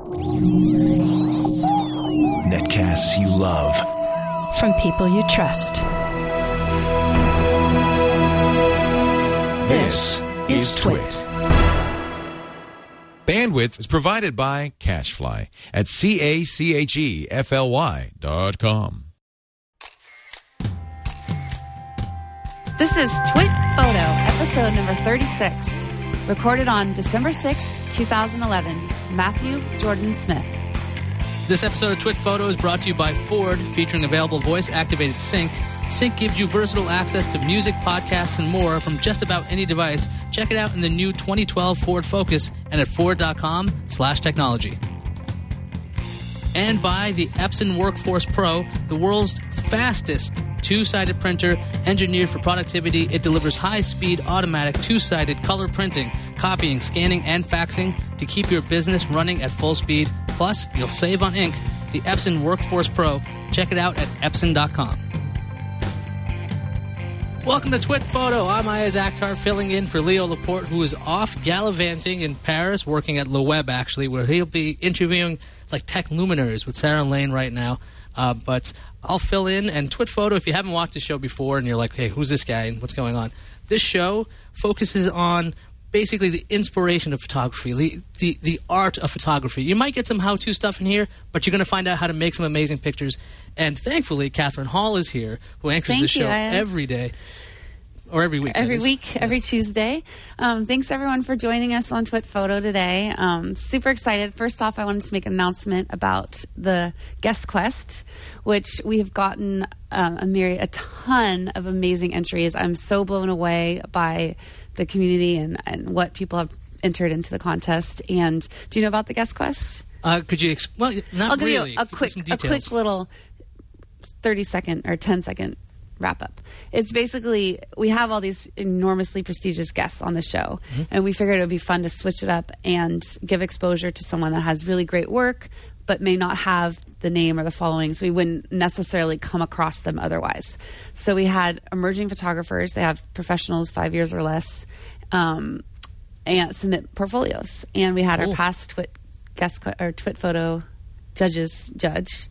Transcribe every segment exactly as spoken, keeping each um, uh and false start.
Netcasts you love. From people you trust. This is Twit. Bandwidth is provided by CacheFly at C A C H E F L Y dot com. This is Twit Photo, episode number thirty-six, recorded on December sixth, twenty eleven. Matthew Jordan Smith. This episode of Twit Photo is brought to you by Ford, featuring available voice-activated sync. Sync gives you versatile access to music, podcasts, and more from just about any device. Check it out in the new twenty twelve Ford Focus and at Ford.com slash technology. And by the Epson Workforce Pro, the world's fastest two-sided printer engineered for productivity. It delivers high-speed, automatic, two-sided color printing, copying, scanning, and faxing to keep your business running at full speed. Plus, you'll save on ink. The Epson Workforce Pro. Check it out at Epson dot com. Welcome to Twit Photo. I'm Ayaz Akhtar, filling in for Leo Laporte, who is off gallivanting in Paris, working at Le Web, actually, where he'll be interviewing like tech luminaries with Sarah Lane right now. Uh, but I'll fill in, and Twit Photo, if you haven't watched the show before and you're like, hey, who's this guy and what's going on? This show focuses on basically the inspiration of photography, the, the, the art of photography. You might get some how-to stuff in here, but you're going to find out how to make some amazing pictures. And thankfully, Catherine Hall is here, who anchors Thank the show you, every day. Or every week. Every week, every Tuesday. Um, thanks, everyone, for joining us on Twit Photo today. Um, super excited. First off, I wanted to make an announcement about the Guest Quest, which we have gotten um, a myriad, a ton of amazing entries. I'm so blown away by the community and, and what people have entered into the contest. And do you know about the Guest Quest? Uh, could you, ex- well, not I'll give really. you a quick, a quick little thirty second or ten second wrap up. It's basically, we have all these enormously prestigious guests on the show, mm-hmm. and we figured it would be fun to switch it up and give exposure to someone that has really great work, but may not have the name or the following, so we wouldn't necessarily come across them otherwise. So we had emerging photographers, they have professionals five years or less, um, and submit portfolios. And we had cool. our past Twit guest or Twit Photo judges judge.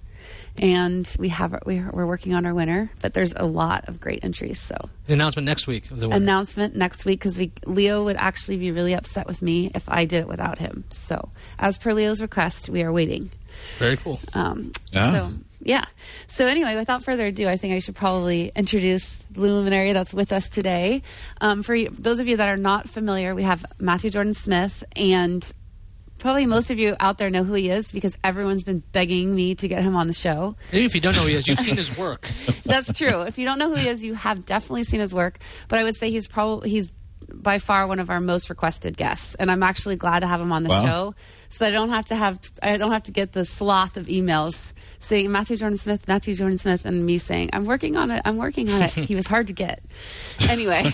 And we have we're working on our winner, but there's a lot of great entries. So the announcement next week of the winner. Announcement next week, because we Leo would actually be really upset with me if I did it without him. So as per Leo's request, we are waiting. Very cool. Um, yeah. So yeah. So anyway, without further ado, I think I should probably introduce the luminary that's with us today. Um, for you, those of you that are not familiar, we have Matthew Jordan Smith, and probably most of you out there know who he is because everyone's been begging me to get him on the show. Even if you don't know who he is, you've seen his work. That's true. If you don't know who he is, you have definitely seen his work. But I would say he's probably he's by far one of our most requested guests, and I'm actually glad to have him on the wow. show, so that I don't have to have I don't have to get the sloth of emails saying Matthew Jordan Smith, Matthew Jordan Smith, and me saying I'm working on it. I'm working on it. He was hard to get. Anyway,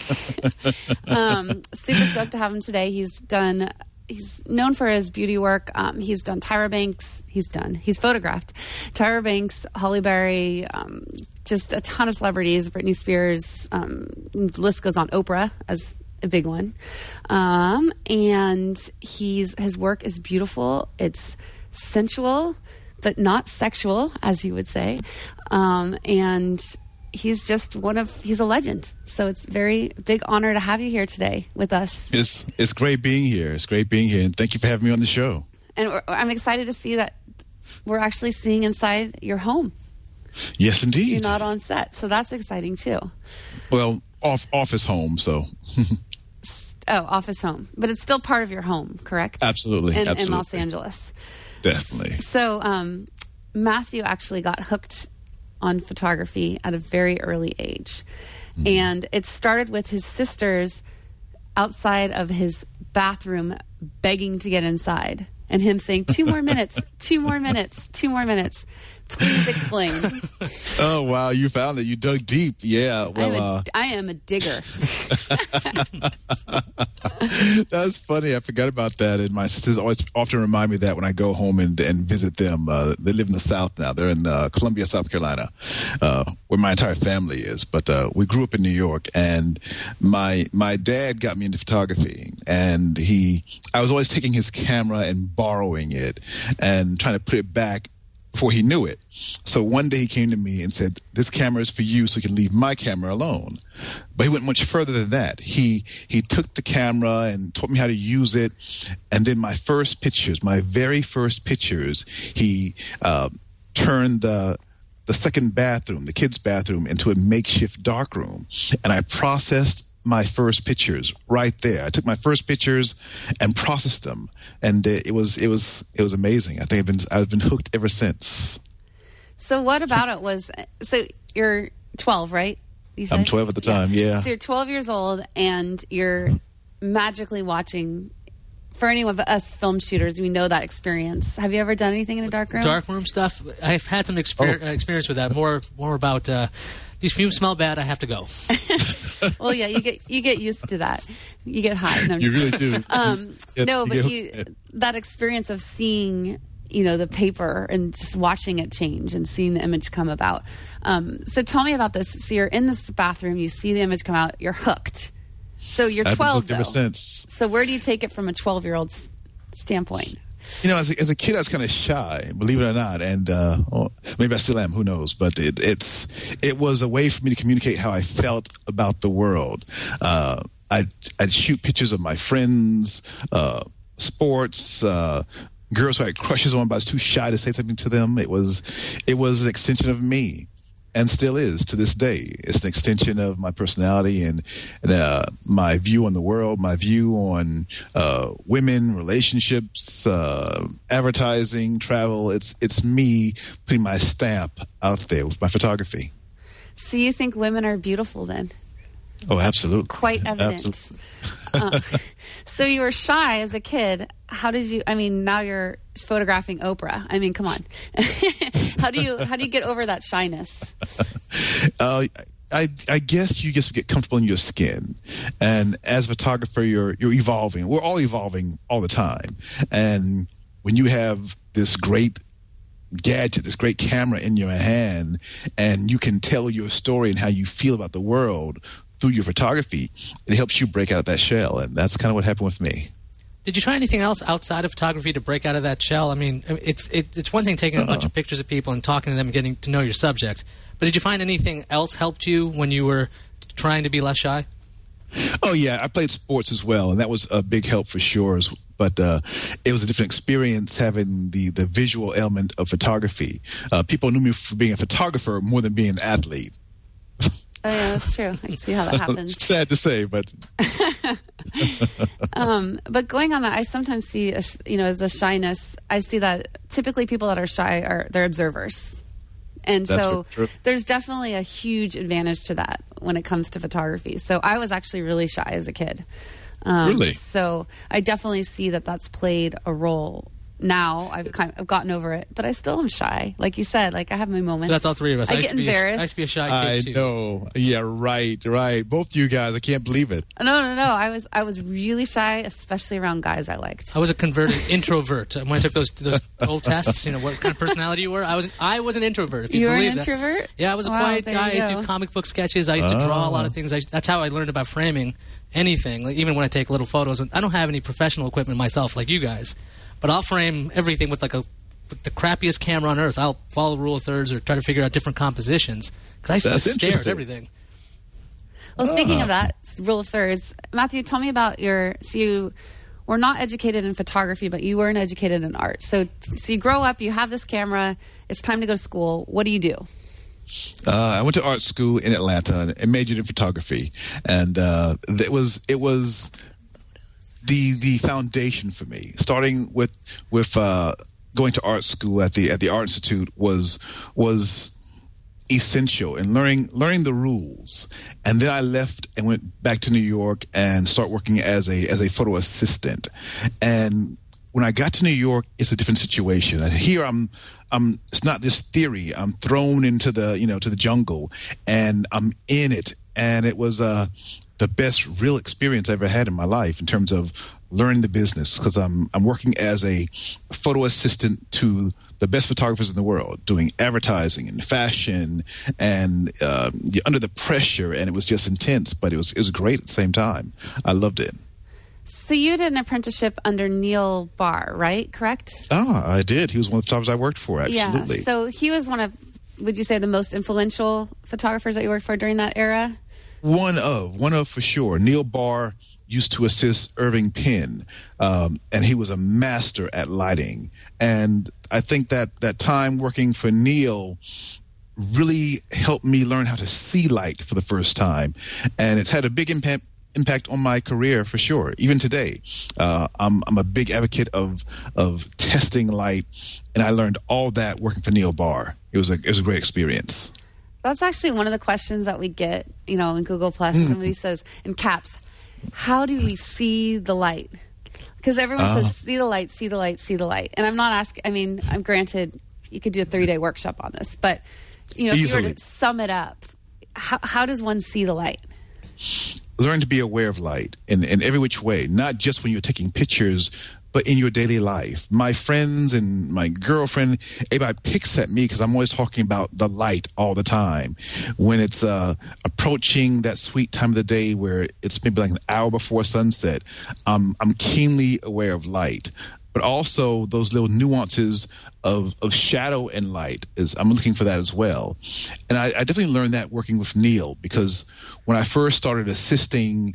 um, super stoked to have him today. He's done. He's known for his beauty work. Um, he's done Tyra Banks. He's done. He's photographed Tyra Banks, Halle Berry, um, just a ton of celebrities. Britney Spears. Um, the list goes on. Oprah as a big one. Um, and he's his work is beautiful. It's sensual, but not sexual, as you would say. Um, and he's just one of, he's a legend. So it's a very big honor to have you here today with us. It's it's great being here. It's great being here. And thank you for having me on the show. And we're, I'm excited to see that we're actually seeing inside your home. Yes, indeed. You're not on set. So that's exciting too. Well, off office home, so. Oh, office home. But it's still part of your home, correct? Absolutely. In, absolutely. in Los Angeles. Definitely. So um, Matthew actually got hooked on photography at a very early age. Mm. And it started with his sisters outside of his bathroom begging to get inside and him saying, two more minutes, two more minutes, two more minutes. Please explain. Oh, wow. You found it. You dug deep. Yeah. Well, I'm a, uh, I am a digger. That's funny. I forgot about that. And my sisters always often remind me of that when I go home and, and visit them. Uh, they live in the South now. They're in uh, Columbia, South Carolina, uh, where my entire family is. But uh, we grew up in New York, and my my dad got me into photography. And he, I was always taking his camera and borrowing it and trying to put it back before he knew it. So one day he came to me and said, this camera is for you so you can leave my camera alone. But he went much further than that. He he took the camera and taught me how to use it. And then my first pictures, my very first pictures, he uh, turned the the second bathroom, the kids' bathroom, into a makeshift darkroom. And I processed my first pictures right there. I took my first pictures and processed them, and it was it was it was amazing. I think I've been I've been hooked ever since. So what about it was? So you're twelve, right? You said? I'm twelve at the time. Yeah. So you're twelve years old, and you're magically watching. For any of us film shooters, we know that experience. Have you ever done anything in a dark room? Dark room stuff. I've had some exper- Oh. experience with that. More more about uh, these fumes smell bad. I have to go. Well, yeah, you get you get used to that. You get high. No, I'm You just really do. Um, Yeah, no, you but get you, hooked. that experience of seeing, you know, the paper and just watching it change and seeing the image come about. Um, so tell me about this. So you're in this bathroom, you see the image come out, you're hooked. So you're I've been twelve, hooked ever though. since. So where do you take it from a twelve-year-old's standpoint? You know, as a, as a kid, I was kind of shy, believe it or not, and uh, well, maybe I still am. Who knows? But it, it's it was a way for me to communicate how I felt about the world. Uh, I'd I'd shoot pictures of my friends, uh, sports, uh, girls who I had crushes on, but I was too shy to say something to them. It was it was an extension of me. And still is to this day. It's an extension of my personality and, and uh, my view on the world, my view on uh, women, relationships, uh, advertising, travel. It's it's me putting my stamp out there with my photography. So you think women are beautiful then? Oh, absolutely. Quite evident. Absolutely. uh, so you were shy as a kid. How did you, I mean, now you're photographing Oprah. I mean, come on. how do you how do you get over that shyness? Uh, I, I guess you just get comfortable in your skin, and as a photographer, you're you're evolving. We're all evolving all the time, and when you have this great gadget, this great camera in your hand, and you can tell your story and how you feel about the world through your photography, it helps you break out of that shell, and that's kind of what happened with me. Did you try anything else outside of photography to break out of that shell? I mean, it's it, it's one thing taking a bunch of pictures of people and talking to them and getting to know your subject, but did you find anything else helped you when you were trying to be less shy? Oh, yeah. I played sports as well, and that was a big help for sure. But uh, it was a different experience having the, the visual element of photography. Uh, people knew me for being a photographer more than being an athlete. Oh, yeah, that's true. I can see how that happens. Sad to say, but... um, but going on that, I sometimes see, a, you know, the shyness. I see that typically people that are shy are they're observers, and That's so true. there's definitely a huge advantage to that when it comes to photography. So I was actually really shy as a kid. Um, Really? So I definitely see that that's played a role. Now I've kind of, I've gotten over it, but I still am shy. Like you said, like I have my moments. So that's all three of us. I, used get to be a- embarrassed. I used to be a shy I kid, too. know. Yeah, right, right. Both you guys, I can't believe it. No, no, no. I was I was really shy, especially around guys I liked. I was a converted introvert. When I took those those old tests, you know, what kind of personality you were, I was I was an introvert, if you, You were an believe that. introvert? Yeah, I was a Wow, quiet there guy. I you used to go. do comic book sketches. I used to draw a lot of things. I, that's how I learned about framing anything, like, even when I take little photos. I don't have any professional equipment myself like you guys, but I'll frame everything with like a with the crappiest camera on earth. I'll follow rule of thirds or try to figure out different compositions because I used That's to stare at interesting. everything. Well, speaking of that, rule of thirds, Matthew, tell me about your. So you were not educated in photography, but you weren't educated in art. So, so you grow up, you have this camera. It's time to go to school. What do you do? Uh, I went to art school in Atlanta and majored in photography, and uh, it was it was the the foundation for me. Starting with with uh, going to art school at the at the Art Institute was was essential in learning learning the rules. And then I left and went back to New York and start working as a as a photo assistant. And when I got to New York, it's a different situation. And here I'm, I'm. It's not this theory. I'm thrown into the, you know, to the jungle, and I'm in it. And it was, uh, the best real experience I ever had in my life in terms of learning the business, because I'm I'm working as a photo assistant to the best photographers in the world, doing advertising and fashion, and uh, you're under the pressure, and it was just intense, but it was it was great at the same time. I loved it. So you did an apprenticeship under Neil Barr, right? Correct? Ah, I did. He was one of the photographers I worked for, absolutely. Yeah, so he was one of, would you say, the most influential photographers that you worked for during that era? One of, one of for sure. Neil Barr used to assist Irving Penn, um, and he was a master at lighting. And I think that that time working for Neil really helped me learn how to see light for the first time. And it's had a big impact impact on my career for sure. Even today, uh, I'm, I'm a big advocate of of testing light, and I learned all that working for Neil Barr. It was a it was a great experience. That's actually one of the questions that we get, you know, in Google Plus. Mm. Somebody says in caps, "How do we see the light?" Because everyone uh. says, "See the light, see the light, see the light." And I'm not asking. I mean, I'm granted you could do a three day workshop on this, but you know, Easily. if you were to sum it up, how how does one see the light? Learn to be aware of light in, in every which way, not just when you're taking pictures, but in your daily life. My friends and my girlfriend, everybody picks at me because I'm always talking about the light all the time. When it's uh, approaching that sweet time of the day where it's maybe like an hour before sunset, um, I'm keenly aware of light. But also those little nuances of, of shadow and light, is I'm looking for that as well. And I, I definitely learned that working with Neil, because when I first started assisting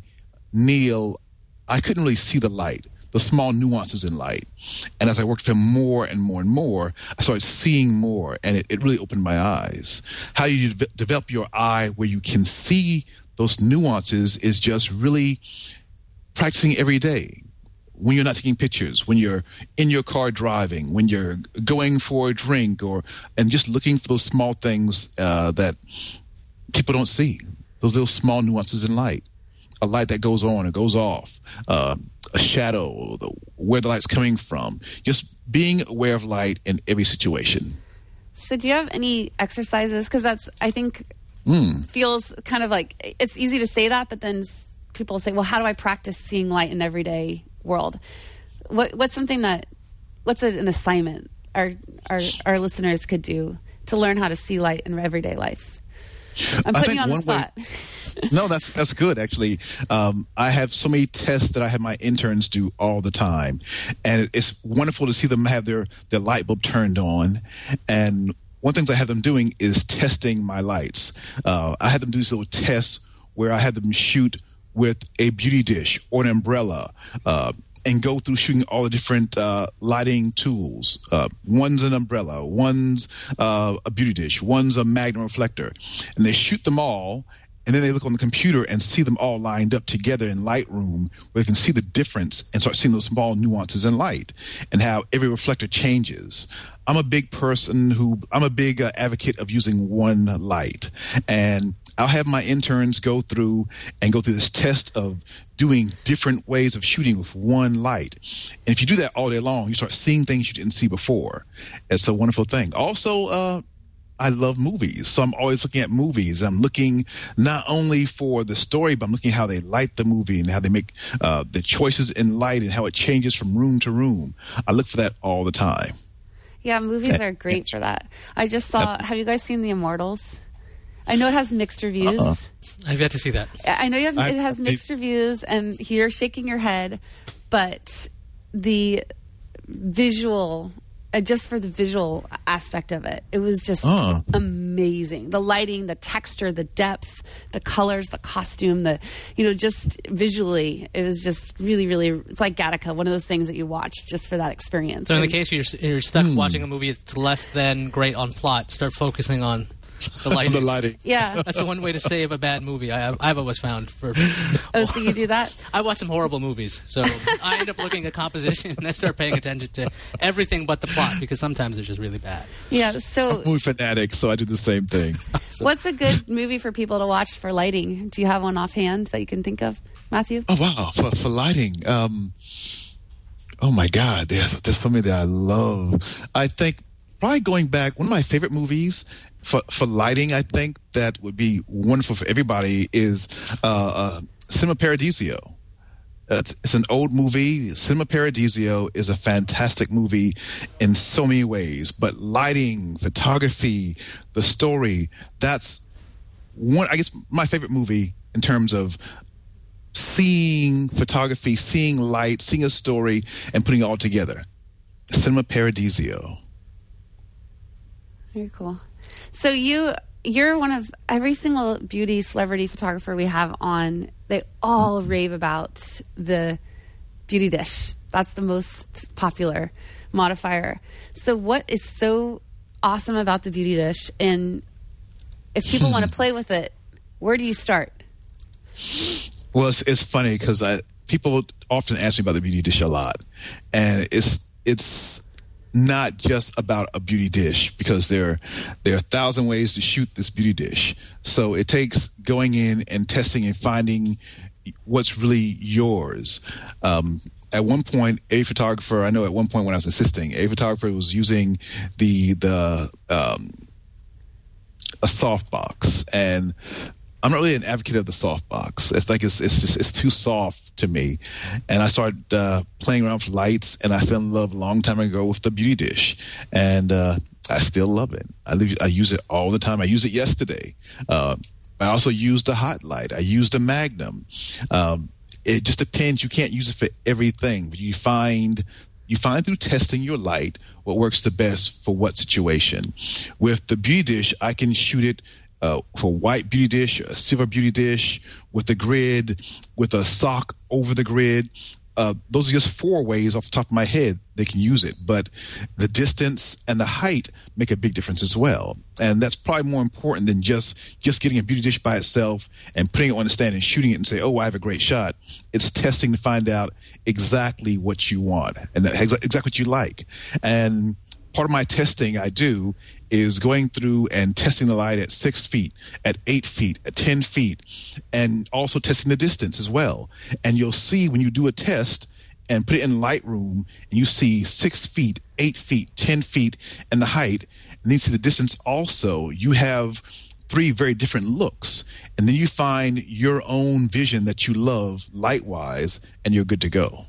Neil, I couldn't really see the light, the small nuances in light. And as I worked with him more and more and more, I started seeing more, and it, it really opened my eyes. How you de- develop your eye where you can see those nuances is just really practicing every day. When you're not taking pictures, when you're in your car driving, when you're going for a drink, or and just looking for those small things uh, that people don't see, those little small nuances in light, a light that goes on or goes off, uh, a shadow, the, where the light's coming from, just being aware of light in every situation. So do you have any exercises? Because that's, I think, mm. feels kind of like, it's easy to say that, but then people say, well, how do I practice seeing light in everyday world? What what's something that what's an assignment our our our listeners could do to learn how to see light in everyday life? I'm putting you on the spot. Way, no, that's that's good actually. Um, I have so many tests that I have my interns do all the time, and it's wonderful to see them have their their light bulb turned on. And one of the things I have them doing is testing my lights. Uh, I had them do these little tests where I had them shoot with a beauty dish or an umbrella, uh, and go through shooting all the different uh, lighting tools. Uh, one's an umbrella, one's uh, a beauty dish, one's a magnum reflector. And they shoot them all, and then they look on the computer and see them all lined up together in Lightroom, where they can see the difference and start seeing those small nuances in light and how every reflector changes. I'm a big person who, I'm a big uh, advocate of using one light. And I'll have my interns go through and go through this test of doing different ways of shooting with one light. And if you do that all day long, you start seeing things you didn't see before. It's a wonderful thing. Also, uh, I love movies. So I'm always looking at movies. I'm looking not only for the story, but I'm looking at how they light the movie and how they make uh, the choices in light and how it changes from room to room. I look for that all the time. Yeah, movies are great for that. I just saw, have you guys seen The Immortals? I know it has mixed reviews. Uh-uh. I've yet to see that. I know you have, I, it has mixed I, reviews, and you're shaking your head, but the visual, uh, just for the visual aspect of it, it was just uh. amazing. The lighting, the texture, the depth, the colors, the costume, the, you know, just visually, it was just really, really, it's like Gattaca, one of those things that you watch just for that experience. So in the case you're, you're stuck mm. watching a movie that's less than great on plot, start focusing on the lighting. the lighting. Yeah. That's the one way to save a bad movie I, I've always found. For Oh, so you do that? I watch some horrible movies, so I end up looking at composition and I start paying attention to everything but the plot, because sometimes they're just really bad. Yeah, so... I'm a movie fanatic, so I do the same thing. So, what's a good movie for people to watch for lighting? Do you have one offhand that you can think of, Matthew? Oh, wow. For, for lighting, um, oh, my God. There's, there's so many that I love. I think probably going back, one of my favorite movies For, for lighting, I think that would be wonderful for everybody is uh, uh, Cinema Paradiso. It's, it's an old movie. Cinema Paradiso is a fantastic movie in so many ways. But lighting, photography, the story, that's one, I guess, my favorite movie in terms of seeing photography, seeing light, seeing a story, and putting it all together. Cinema Paradiso. Very cool. So you, you're one of every single beauty celebrity photographer we have on. They all rave about the Beauty Dish. That's the most popular modifier. So what is so awesome about the Beauty Dish? And if people want to play with it, where do you start? Well, it's, it's funny because I people often ask me about the Beauty Dish a lot, and it's it's not just about a beauty dish, because there there are a thousand ways to shoot this beauty dish. So it takes going in and testing and finding what's really yours. Um, at one point, a photographer, I know at one point when I was assisting, a photographer was using the the um, a softbox, and I'm not really an advocate of the softbox. It's like it's it's just it's too soft to me, and I started uh, playing around with lights, and I fell in love a long time ago with the Beauty Dish, and uh, I still love it. I leave, I use it all the time. I used it yesterday. Uh, I also used the Hot Light. I used a Magnum. Um, it just depends. You can't use it for everything, but you find you find through testing your light what works the best for what situation. With the Beauty Dish, I can shoot it Uh, for white beauty dish, a silver beauty dish, with the grid, with a sock over the grid. Uh, those are just four ways off the top of my head they can use it. But the distance and the height make a big difference as well. And that's probably more important than just, just getting a beauty dish by itself and putting it on the stand and shooting it and say, oh, I have a great shot. It's testing to find out exactly what you want and that, exactly what you like. And part of my testing I do is going through and testing the light at six feet, at eight feet, at ten feet, and also testing the distance as well. And you'll see when you do a test and put it in Lightroom, and you see six feet, eight feet, ten feet, and the height, and then you see the distance also, you have three very different looks. And then you find your own vision that you love light-wise, and you're good to go.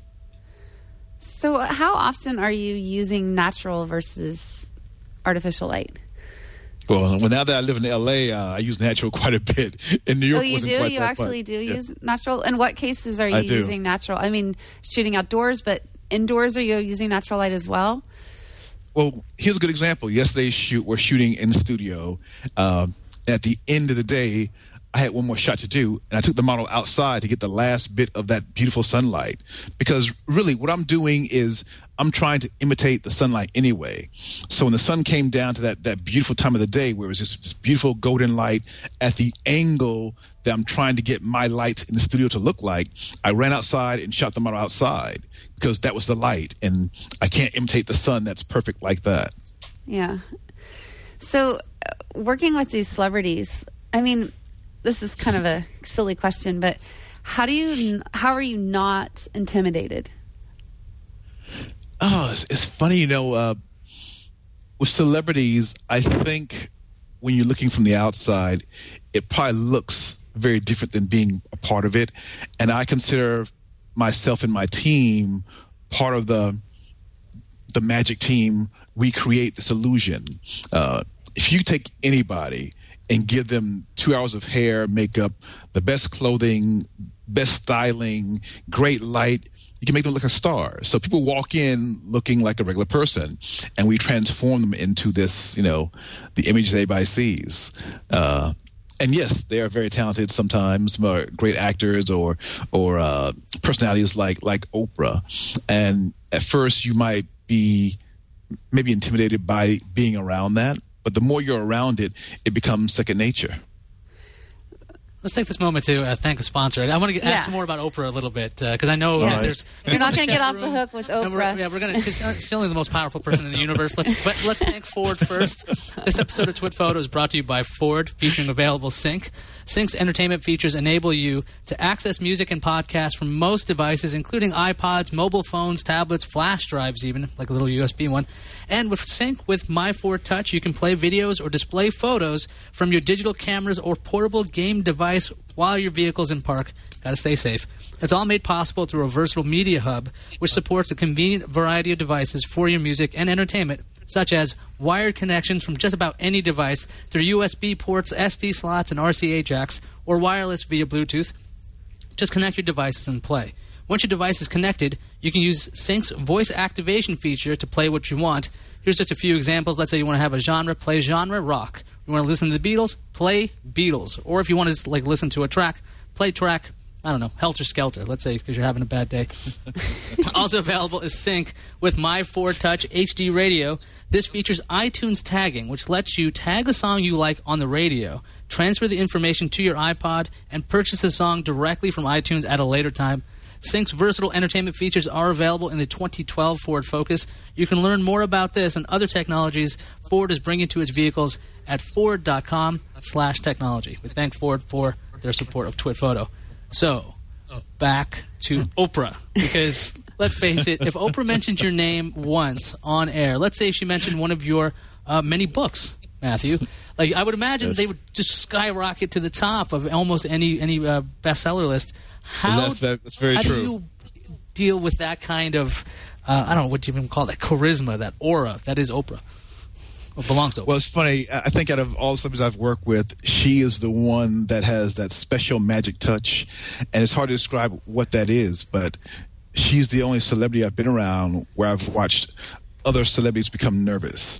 So how often are you using natural versus artificial light? Well, well, now that I live in L A, uh, I use natural quite a bit. In New York, oh, you wasn't do? quite You that actually much. do Yeah. use natural? In what cases are I you do. using natural? I mean, shooting outdoors, but indoors, are you using natural light as well? Well, here's a good example. Yesterday's shoot, we're shooting in the studio. Um, at the end of the day, I had one more shot to do, and I took the model outside to get the last bit of that beautiful sunlight. Because really, what I'm doing is I'm trying to imitate the sunlight anyway. So when the sun came down to that, that beautiful time of the day where it was just this beautiful golden light at the angle that I'm trying to get my lights in the studio to look like, I ran outside and shot the model outside because that was the light. And I can't imitate the sun that's perfect like that. Yeah. So uh, working with these celebrities, I mean, this is kind of a silly question, but how do you, how are you not intimidated? Oh, it's, it's funny, you know, uh, with celebrities, I think when you're looking from the outside, it probably looks very different than being a part of it. And I consider myself and my team part of the the magic team. We create this illusion. Uh, if you take anybody and give them two hours of hair, makeup, the best clothing, best styling, great light, you can make them look like a star. So people walk in looking like a regular person, and we transform them into this, you know, the image that everybody sees. Uh, and yes, they are very talented sometimes, great actors or or uh, personalities like like Oprah. And at first, you might be maybe intimidated by being around that, but the more you're around it, it becomes second nature. Let's take this moment to uh, thank a sponsor. I want to Yeah. ask more about Oprah a little bit because uh, I know Yeah. that there's. You're not going gonna get off the hook with And we're, Oprah. yeah, we're going to. She's only the most powerful person in the universe. Let's but let's thank Ford first. This episode of Twit Photo is brought to you by Ford, featuring available Sync. Sync's entertainment features enable you to access music and podcasts from most devices, including iPods, mobile phones, tablets, flash drives, even like a little U S B one. And with Sync with My Ford Touch, you can play videos or display photos from your digital cameras or portable game device while your vehicle's in park. Got to stay safe. It's all made possible through a versatile media hub, which supports a convenient variety of devices for your music and entertainment, such as wired connections from just about any device through U S B ports, S D slots, and R C A jacks, or wireless via Bluetooth. Just connect your devices and play. Once your device is connected, you can use Sync's voice activation feature to play what you want. Here's just a few examples. Let's say you want to have a genre, play genre rock. You want to listen to the Beatles, play Beatles. Or if you want to like listen to a track, play track, I don't know, Helter Skelter, let's say, because you're having a bad day. Also available is Sync with My Ford Touch H D Radio. This features iTunes tagging, which lets you tag a song you like on the radio, transfer the information to your iPod, and purchase the song directly from iTunes at a later time. Sync's versatile entertainment features are available in the twenty twelve Ford Focus. You can learn more about this and other technologies Ford is bringing to its vehicles at ford.com slash technology. We thank Ford for their support of Twit Photo. So, back to Oprah, because let's face it, if Oprah mentioned your name once on air, let's say she mentioned one of your uh, many books, Matthew, like I would imagine yes. they would just skyrocket to the top of almost any any uh, bestseller list. How, that's, that's very how true. do you deal with that kind of, uh, I don't know what you even call that, charisma, that aura that is Oprah? Or belongs to Oprah. Well, it's funny. I think out of all the celebrities I've worked with, she is the one that has that special magic touch. And it's hard to describe what that is, but she's the only celebrity I've been around where I've watched other celebrities become nervous.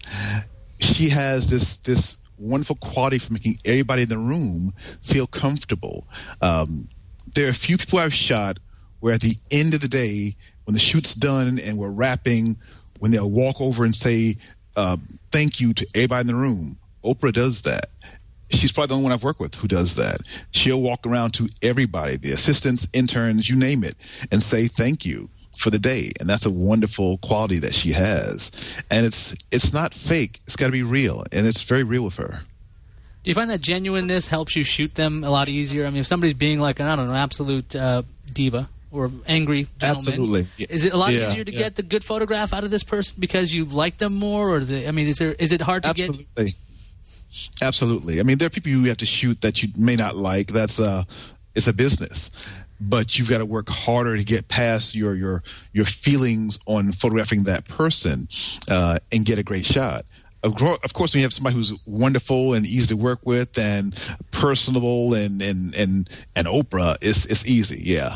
She has this this wonderful quality for making everybody in the room feel comfortable. Um, there are a few people I've shot where at the end of the day, when the shoot's done and we're wrapping, when they'll walk over and say uh, thank you to everybody in the room, Oprah does that. She's probably the only one I've worked with who does that. She'll walk around to everybody, the assistants, interns, you name it, and say thank you for the day. And that's a wonderful quality that she has. And it's it's not fake. It's got to be real. And it's very real with her. Do you find that genuineness helps you shoot them a lot easier? I mean, if somebody's being like, an, I don't know, absolute uh, diva or angry gentleman, absolutely. Is it a lot yeah, easier to yeah. get the good photograph out of this person because you like them more? Or the, I mean, is there is it hard to absolutely. get? Absolutely. Absolutely. I mean, there are people you have to shoot that you may not like. That's uh, it's a business. But you've got to work harder to get past your your your feelings on photographing that person uh, and get a great shot. Of, gro- of course, when you have somebody who's wonderful and easy to work with and personable and and and, and Oprah, it's it's easy. Yeah.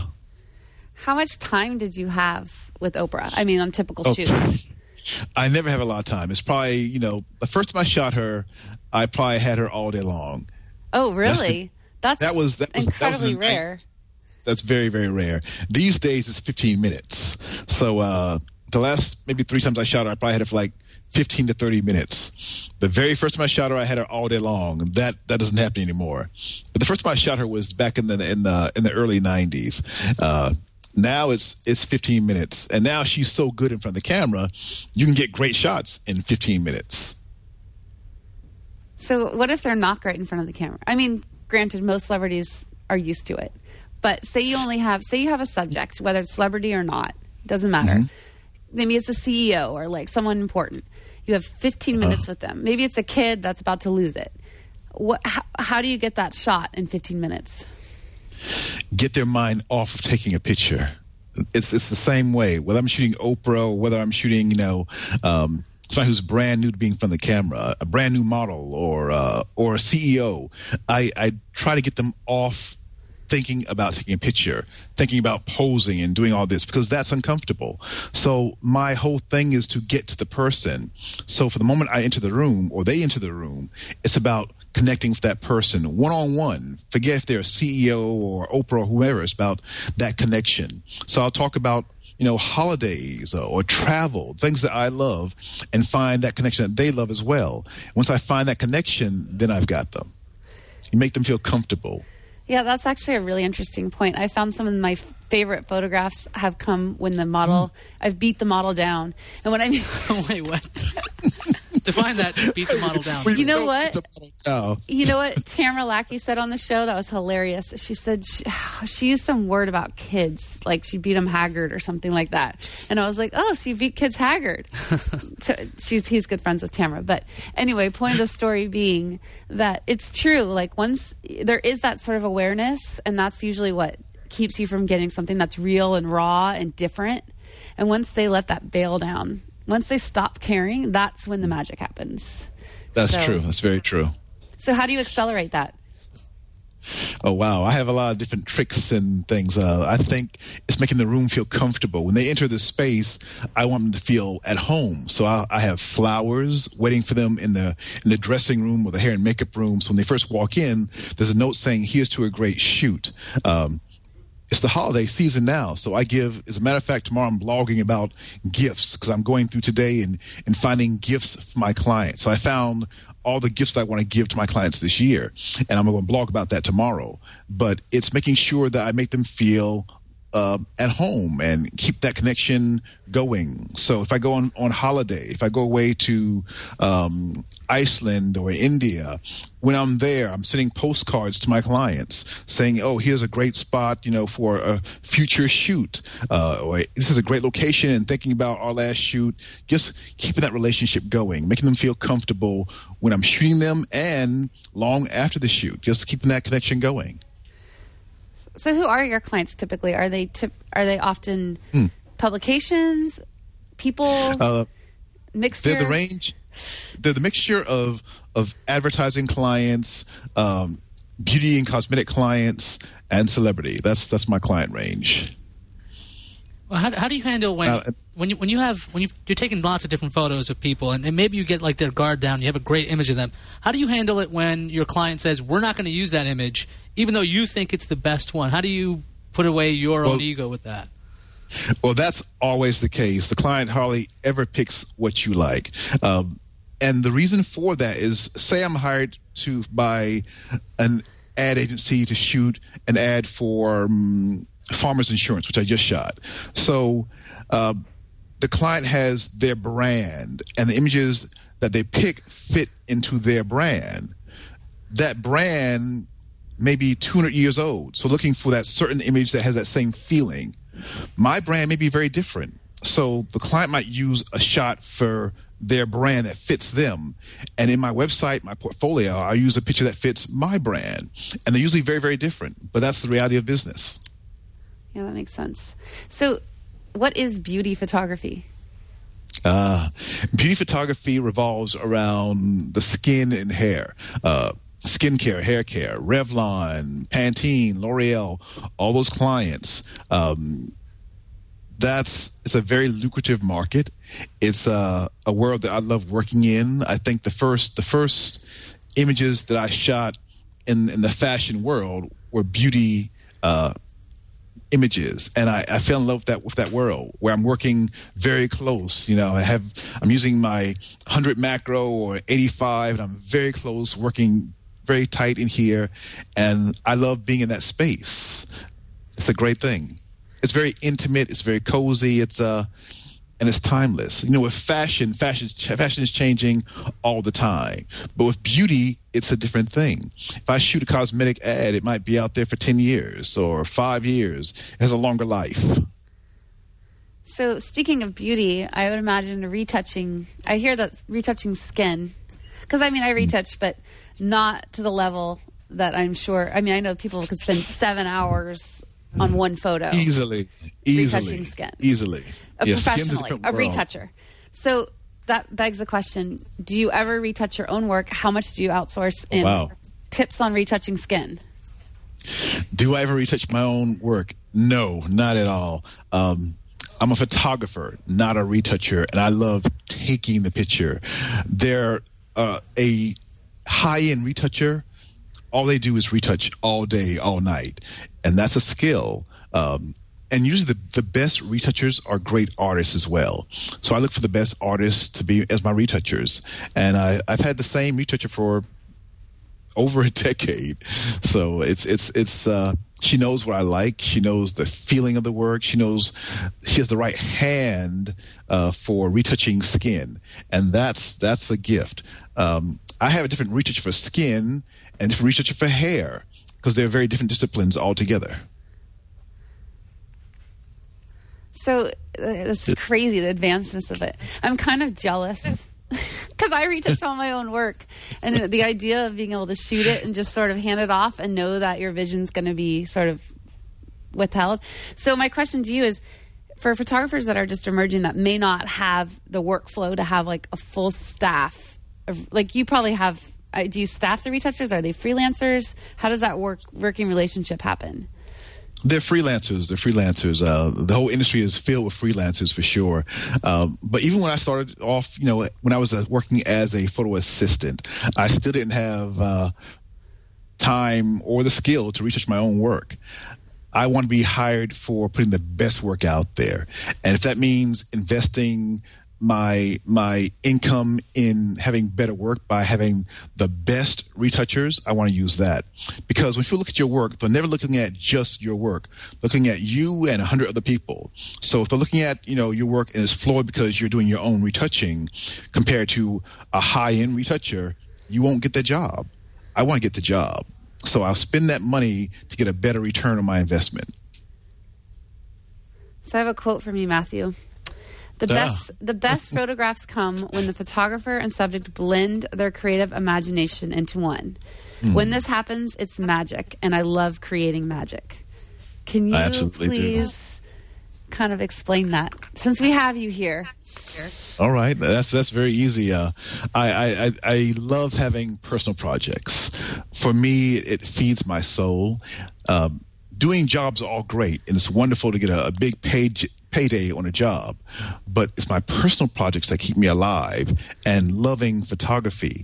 How much time did you have with Oprah? I mean, on typical oh, shoots. I never have a lot of time. It's probably, you know, the first time I shot her, I probably had her all day long. Oh, really? That's, that was that was incredibly that was rare. That's very, very rare. These days, it's fifteen minutes. So uh, the last maybe three times I shot her, I probably had her for like fifteen to thirty minutes. The very first time I shot her, I had her all day long. That that doesn't happen anymore. But the first time I shot her was back in the in the in the early nineties. Uh, now it's it's fifteen minutes, and now she's so good in front of the camera, you can get great shots in fifteen minutes. So what if they're not great in front of the camera? I mean, granted, most celebrities are used to it. But say you only have, say you have a subject, whether it's celebrity or not, doesn't matter. Mm-hmm. Maybe it's a C E O or like someone important. You have fifteen minutes uh, with them. Maybe it's a kid that's about to lose it. What? How, how do you get that shot in fifteen minutes? Get their mind off of taking a picture. It's it's the same way. Whether I'm shooting Oprah or whether I'm shooting, you know, um, somebody who's brand new to being in front of the camera, a brand new model or uh, or a C E O, I, I try to get them off thinking about taking a picture, thinking about posing and doing all this, because that's uncomfortable. So my whole thing is to get to the person. So for the moment I enter the room or they enter the room, it's about connecting with that person one-on-one. Forget if they're a C E O or Oprah or whoever. It's about that connection. So I'll talk about, you know, holidays or, or travel, things that I love, and find that connection that they love as well. Once I find that connection, then I've got them. You make them feel comfortable. Yeah, that's actually a really interesting point. I found some of my favorite photographs have come when the model, mm. I've beat the model down. And when I mean... Wait, what? Define that. Beat the model down. You know what? Oh. You know what Tamara Lackey said on the show? That was hilarious. She said she, she used some word about kids, like she beat them haggard or something like that. And I was like, oh, so you beat kids haggard. She's he's good friends with Tamara. But anyway, point of the story being that it's true. Like once there is that sort of awareness, and that's usually what keeps you from getting something that's real and raw and different. And once they let that veil down, once they stop caring, that's when the magic happens. That's so, true. That's very true. So how do you accelerate that? Oh, wow. I have a lot of different tricks and things. Uh, I think it's making the room feel comfortable. When they enter the space, I want them to feel at home. So I, I have flowers waiting for them in the in the dressing room or the hair and makeup room. So when they first walk in, there's a note saying, here's to a great shoot. Um, It's the holiday season now, so I give, as a matter of fact, tomorrow I'm blogging about gifts because I'm going through today and, and finding gifts for my clients. So I found all the gifts that I want to give to my clients this year, and I'm going to blog about that tomorrow. But it's making sure that I make them feel uh, at home and keep that connection going. So if I go on, on holiday, if I go away to um, Iceland or India, when I'm there, I'm sending postcards to my clients saying, oh, here's a great spot, you know, for a future shoot. Uh, or this is a great location, and thinking about our last shoot, just keeping that relationship going, making them feel comfortable when I'm shooting them and long after the shoot, just keeping that connection going. So who are your clients typically? Are they tip, are they often mm. publications, people, uh, mixture? They're the range. They're the mixture of of advertising clients, um, beauty and cosmetic clients, and celebrity. That's that's my client range. Well, how, how do you handle when Uh, when you when you have when you you're taking lots of different photos of people, and, and maybe you get like their guard down, you have a great image of them. How do you handle it when your client says, we're not going to use that image, even though you think it's the best one? How do you put away your well, own ego with that? Well, that's always the case. The client hardly ever picks what you like. Um, and the reason for that is, say I'm hired to by an ad agency to shoot an ad for um, Farmers Insurance, which I just shot. So uh, the client has their brand, and the images that they pick fit into their brand. That brand may be two hundred years old, so looking for that certain image that has that same feeling. My brand may be very different, so the client might use a shot for their brand that fits them. And in my website, my portfolio, I use a picture that fits my brand. And they're usually very, very different, but that's the reality of business. Yeah, that makes sense. So what is beauty photography? Uh, beauty photography revolves around the skin and hair. Uh, skincare, hair care, Revlon, Pantene, L'Oreal, all those clients. Um, that's it's a very lucrative market. It's uh, a world that I love working in. I think the first the first images that I shot in in the fashion world were beauty uh, images, and I, I fell in love with that with that world where I'm working very close. You know, I have I'm using my one hundred macro or eighty-five, and I'm very close, working very tight in here, and I love being in that space. It's a great thing. It's very intimate. It's very cozy. It's uh, and it's timeless. You know, with fashion, fashion, fashion is changing all the time. But with beauty, it's a different thing. If I shoot a cosmetic ad, it might be out there for ten years or five years. It has a longer life. So speaking of beauty, I would imagine retouching. I hear that retouching skin, because I mean I retouch, but not to the level that I'm sure. I mean, I know people could spend seven hours on one photo. Easily. Easily. Retouching skin. Easily. A yeah, professionally, a, a world. retoucher. So that begs the question, do you ever retouch your own work? How much do you outsource? And wow. tips on retouching skin. Do I ever retouch my own work? No, not at all. Um, I'm a photographer, not a retoucher, and I love taking the picture. They're uh, a high-end retoucher. All they do is retouch all day, all night, and that's a skill. Um, and usually the, the best retouchers are great artists as well. So I look for the best artists to be as my retouchers. And I, I've had the same retoucher for over a decade. So it's it's it's uh, she knows what I like. She knows the feeling of the work. She knows she has the right hand uh, for retouching skin, and that's that's a gift. Um, I have a different retoucher for skin and different retoucher for hair because they're very different disciplines altogether. So uh, it's crazy, the advancements of it. I'm kind of jealous because I retouch all my own work. And the idea of being able to shoot it and just sort of hand it off and know that your vision's going to be sort of withheld. So my question to you is, for photographers that are just emerging that may not have the workflow to have like a full staff, of, like you probably have, uh, do you staff the retouchers? Are they freelancers? How does that work working relationship happen? They're freelancers. They're freelancers. Uh, the whole industry is filled with freelancers for sure. Um, but even when I started off, you know, when I was uh, working as a photo assistant, I still didn't have uh, time or the skill to retouch my own work. I want to be hired for putting the best work out there. And if that means investing my my income in having better work by having the best retouchers, I want to use that. Because when people look at your work, they're never looking at just your work, looking at you and a hundred other people. So if they're looking at, you know, your work and it's flawed because you're doing your own retouching compared to a high-end retoucher, you won't get the job. I want to get the job. So I'll spend that money to get a better return on my investment. So I have a quote from you, Matthew. The Ah. best the best photographs come when the photographer and subject blend their creative imagination into one. Mm. When this happens, it's magic, and I love creating magic. Can you please do. kind of explain that, since we have you here? All right, that's that's very easy. Uh, I, I I love having personal projects. For me, it feeds my soul. Um, doing jobs are all great, and it's wonderful to get a, a big page. payday on a job, but it's my personal projects that keep me alive and loving photography.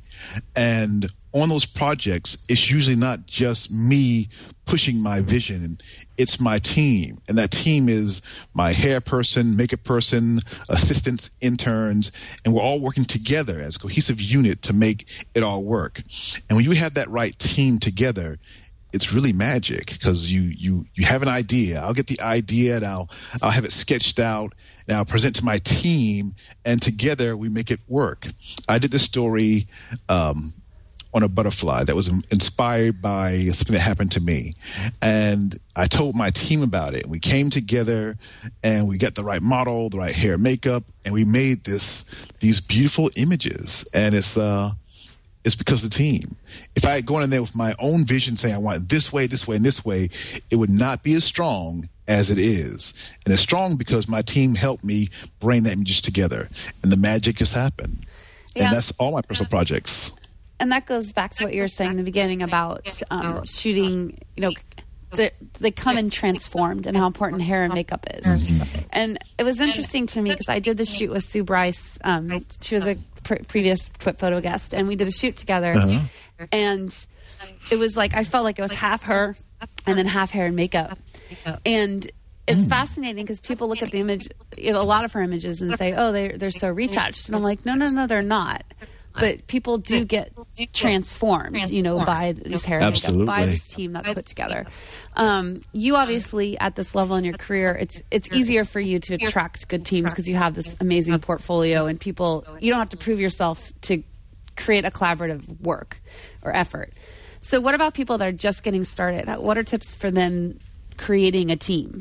And on those projects, it's usually not just me pushing my vision. It's my team. And that team is my hair person, makeup person, assistants, interns, and we're all working together as a cohesive unit to make it all work. And when you have that right team together, it's really magic because you, you, you have an idea. I'll get the idea and I'll, I'll have it sketched out and I'll present to my team, and together we make it work. I did this story um, on a butterfly that was inspired by something that happened to me. And I told my team about it. We came together and we got the right model, the right hair and makeup, and we made this these beautiful images. And it's uh It's because of the team. If I had gone in there with my own vision saying I want it this way, this way, and this way, it would not be as strong as it is. And it's strong because my team helped me bring the images together. And the magic just happened. Yeah. And that's all my personal projects. And that goes back to what you were saying in the beginning about um, shooting, you know, they, they come in transformed, and how important hair and makeup is. Mm-hmm. And it was interesting to me because I did the shoot with Sue Bryce. Um, she was a pre- previous Twit Photo guest, and we did a shoot together. Uh-huh. And it was like, I felt like it was half her and then half hair and makeup. And it's mm. fascinating because people look at the image, you know, a lot of her images, and say, oh, they're, they're so retouched. And I'm like, no, no, no, they're not. But people do get transformed, you know, by these hair and makeup, by this team that's put together. Um, you obviously, at this level in your career, it's it's easier for you to attract good teams because you have this amazing portfolio, and people, you don't have to prove yourself to create a collaborative work or effort. So what about people that are just getting started? What are tips for them creating a team?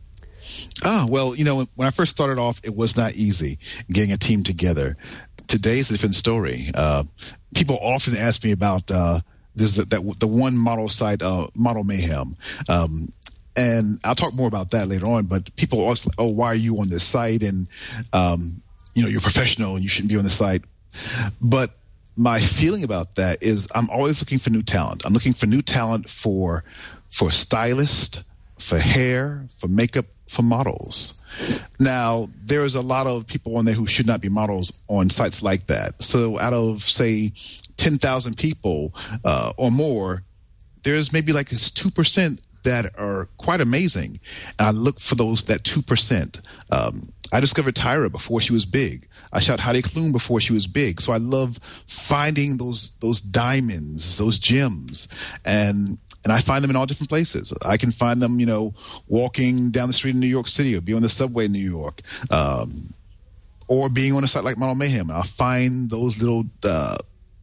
Oh, well, you know, when I first started off, it was not easy getting a team together. Today's a different story. Uh, people often ask me about uh, this that, that the one model site, uh, Model Mayhem, um, and I'll talk more about that later on. But people always, oh, why are you on this site? And um, you know, you're professional and you shouldn't be on the site. But my feeling about that is, I'm always looking for new talent. I'm looking for new talent for for stylists, for hair, for makeup, for models. Now, there is a lot of people on there who should not be models on sites like that. So out of, say, ten thousand people uh, or more, there's maybe like this two percent that are quite amazing. And I look for those, that two percent. Um, I discovered Tyra before she was big. I shot Heidi Klum before she was big. So I love finding those those diamonds, those gems. And and I find them in all different places. I can find them, you know, walking down the street in New York City, or be on the subway in New York, um, or being on a site like Model Mayhem. I'll find those little uh,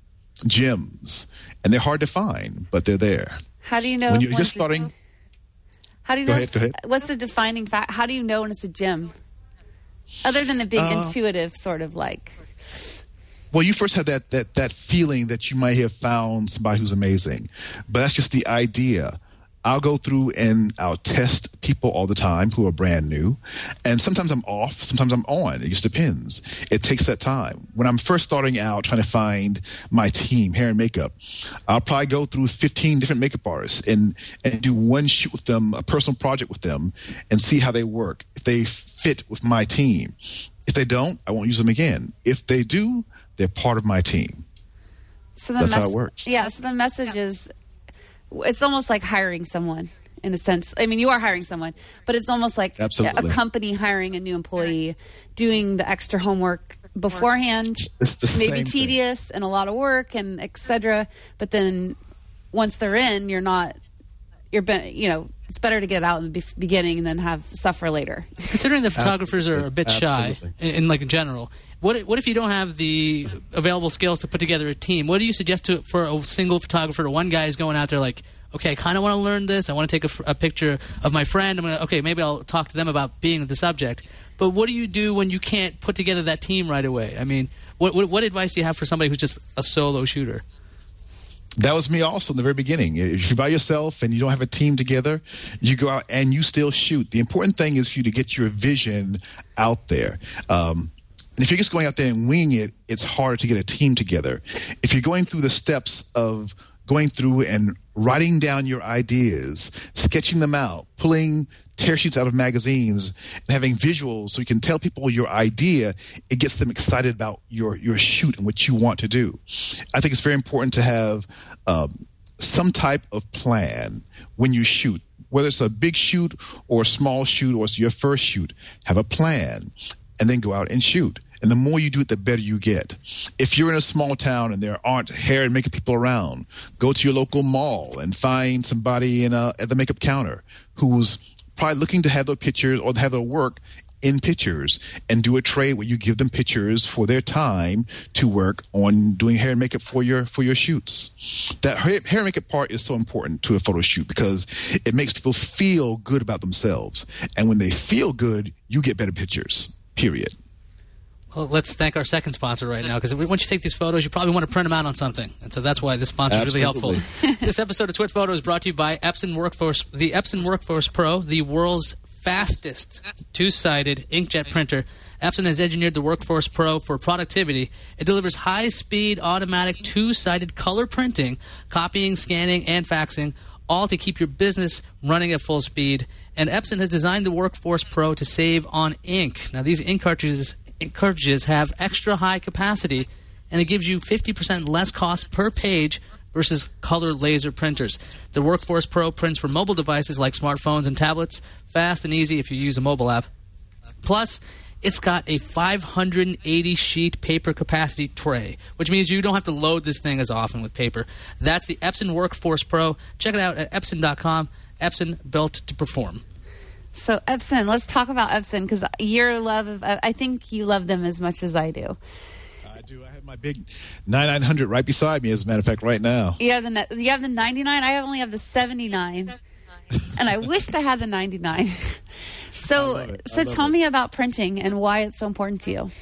gems. And they're hard to find, but they're there. How do you know when if you're one's just starting? A, how do you go know? ahead, if, go ahead. What's the defining fact? How do you know when it's a gym? Other than it being Uh, intuitive, sort of like. Well, you first have that, that that feeling that you might have found somebody who's amazing, but that's just the idea. I'll go through and I'll test people all the time who are brand new. And sometimes I'm off, sometimes I'm on. It just depends. It takes that time. When I'm first starting out trying to find my team, hair and makeup, I'll probably go through fifteen different makeup artists and, and do one shoot with them, a personal project with them, and see how they work, if they fit with my team. If they don't, I won't use them again. If they do, they're part of my team. So the That's mes- how it works. Yeah, so the message is, it's almost like hiring someone in a sense. I mean, you are hiring someone, but it's almost like Absolutely. a company hiring a new employee, doing the extra homework beforehand, It's the maybe same tedious and a lot of work and et cetera. But then once they're in, you're not, you're, be, you know, it's better to get out in the be- beginning and then have suffer later. Considering the photographers are a bit shy, Absolutely. in, in like in general, what what if you don't have the available skills to put together a team? What do you suggest to for a single photographer? One guy is going out there like, okay, I kind of want to learn this. I want to take a, a picture of my friend. I'm gonna okay, maybe I'll talk to them about being the subject. But what do you do when you can't put together that team right away? I mean, what what, what advice do you have for somebody who's just a solo shooter? That was me also in the very beginning. If you're by yourself and you don't have a team together, you go out and you still shoot. The important thing is for you to get your vision out there. Um, and if you're just going out there and winging it, it's harder to get a team together. If you're going through the steps of going through and writing down your ideas, sketching them out, pulling tear sheets out of magazines, and having visuals so you can tell people your idea, it gets them excited about your, your shoot and what you want to do. I think it's very important to have um, some type of plan when you shoot. Whether it's a big shoot or a small shoot or it's your first shoot, have a plan and then go out and shoot. And the more you do it, the better you get. If you're in a small town and there aren't hair and makeup people around, go to your local mall and find somebody in a, at the makeup counter who's probably looking to have their pictures or have their work in pictures, and do a trade where you give them pictures for their time to work on doing hair and makeup for your for your shoots. That hair, hair and makeup part is so important to a photo shoot because it makes people feel good about themselves. And when they feel good, you get better pictures, period. Well, let's thank our second sponsor right now, because once you take these photos, you probably want to print them out on something. And so that's why this sponsor is really helpful. This episode of Twit Photo is brought to you by Epson Workforce, the Epson Workforce Pro, the world's fastest two-sided inkjet printer. Epson has engineered the Workforce Pro for productivity. It delivers high-speed, automatic, two-sided color printing, copying, scanning, and faxing, all to keep your business running at full speed. And Epson has designed the Workforce Pro to save on ink. Now, these ink cartridges cartridges have extra high capacity, and it gives you fifty percent less cost per page versus color laser printers. The Workforce Pro prints for mobile devices like smartphones and tablets, fast and easy if you use a mobile app. Plus, it's got a five hundred eighty sheet paper capacity tray, which means you don't have to load this thing as often with paper. That's the Epson Workforce Pro. Check it out at epson dot com. Epson, built to perform. So Epson, let's talk about Epson, because your love of, I think you love them as much as I do. I do. I have my big ninety-nine hundred right beside me, as a matter of fact, right now. You have the you have the ninety-nine. I only have the seventy-nine, and I wished I had the ninety-nine. So, so tell it. me about printing and why it's so important to you.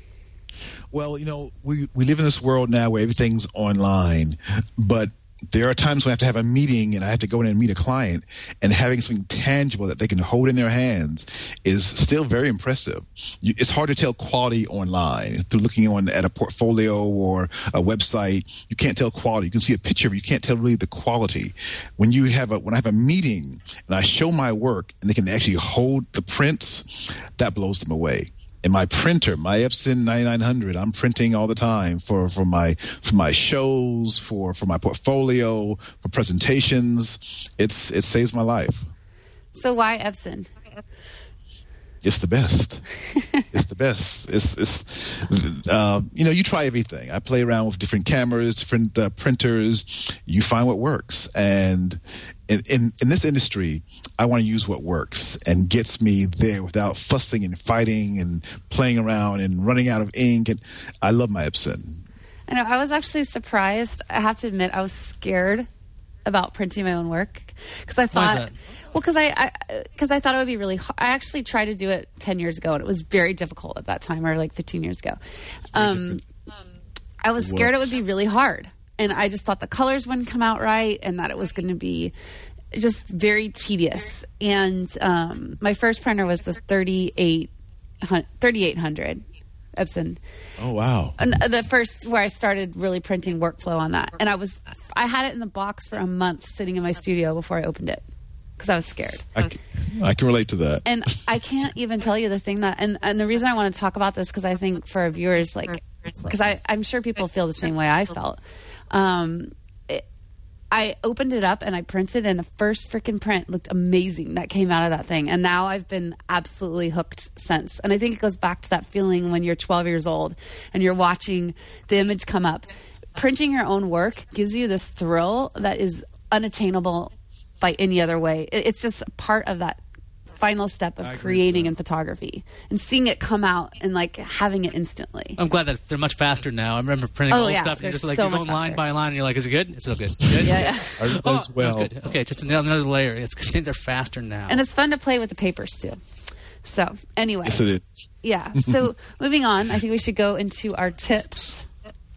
Well, you know, we, we live in this world now where everything's online, but there are times when I have to have a meeting and I have to go in and meet a client, and having something tangible that they can hold in their hands is still very impressive. You, it's hard to tell quality online through looking on at a portfolio or a website. You can't tell quality. You can see a picture, but you can't tell really the quality. When you have a when I have a meeting and I show my work and they can actually hold the prints, that blows them away. and my printer, my Epson ninety-nine hundred. I'm printing all the time for, for my for my shows, for, for my portfolio, for presentations. It's it saves my life. So why Epson? It's the best. It's the best. It's, it's uh, you know, you try everything. I play around with different cameras, different uh, printers. You find what works. And in, in, in this industry, I want to use what works and gets me there without fussing and fighting and playing around and running out of ink. And I love my Epson. I know. I was actually surprised. I have to admit, I was scared about printing my own work because I thought. Why is that? Well, because I, because I, I thought it would be really hard. I actually tried to do it ten years ago, and it was very difficult at that time, or like fifteen years ago. Um, I was scared it would be really hard, and I just thought the colors wouldn't come out right, and that it was going to be just very tedious. And um, my first printer was the thirty-eight hundred Epson. Oh, wow. And the first where I started really printing workflow on that, and I was I had it in the box for a month, sitting in my studio before I opened it. Because I was scared. I, I can relate to that. And I can't even tell you the thing that, and, and the reason I want to talk about this, because I think for our viewers, like, because I'm sure people feel the same way I felt. Um, it, I opened it up and I printed, and the first freaking print looked amazing that came out of that thing. And now I've been absolutely hooked since. And I think it goes back to that feeling when you're twelve years old and you're watching the image come up. Printing your own work gives you this thrill that is unattainable by any other way. It's just part of that final step of creating in photography and seeing it come out and like having it instantly. I'm glad that they're much faster now. I remember printing Oh, old yeah, stuff and you're just they're like, so you're going much line faster. by line and you're like, is it good? It's still good. Good? Yeah, yeah. I remember Oh, as well. that's good. Okay, just another layer. It's good. They're faster now. And it's fun to play with the papers too. So anyway, Yes, it is. yeah. So moving on, I think we should go into our tips.